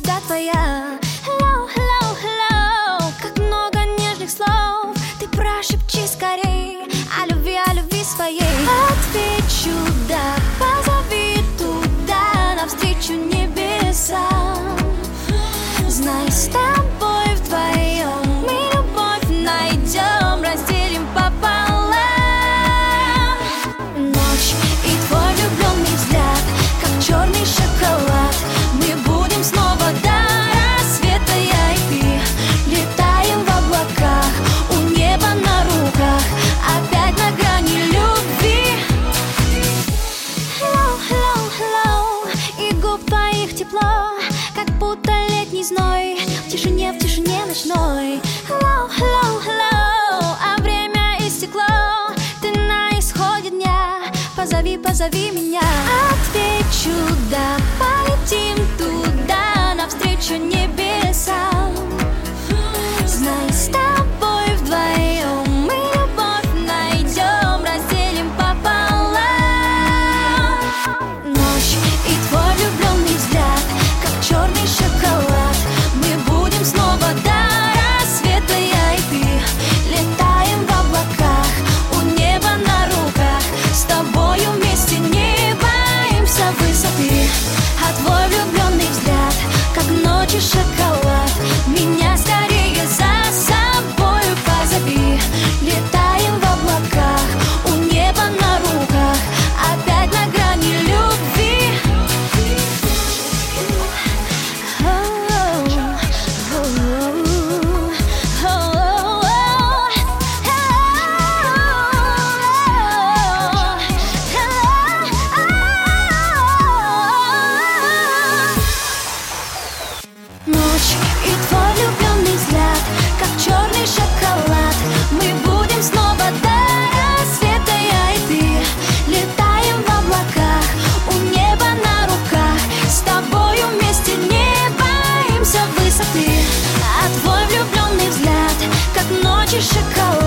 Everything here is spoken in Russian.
звезда твоя. Hello, hello, hello, как много нежных слов. Ты прошепчи скорей о любви своей. Отвечу да, позови туда, навстречу небесам. Знай, с тобой вдвоем мы любовь найдем, разделим пополам. Ночь и твой влюбленный взгляд, как черный шоколад. Мы будем снова до рассвета, я и ты. Летаем в облаках, у неба на руках, опять на грани любви. Hello, hello, hello, и губ твоих тепло, как будто летний зной, в тишине ночной. Hello, hello, hello, а время истекло, ты на исходе дня. Позови, позови меня. Отвечу да, полетим туда, навстречу небесам. Знай, с тобой вдвоем мы любовь найдем, разделим пополам. Ночь и твой влюбленный взгляд, как черный шоколад. Мы будем снова до рассвета, я и ты. Летаем в облаках, у неба на руках, с тобою вместе не боимся высоты. А твой влюбленный взгляд, как ночи шоколад. Меня скорее за собою позови. Летаем в облаках, у неба на руках, опять на грани любви. Ночь и твой влюбленный взгляд, как черный шоколад. Мы будем снова до рассвета, я и ты. Летаем в облаках, у неба на руках, с тобою вместе не боимся высоты. А твой влюбленный взгляд, как ночи шоколад.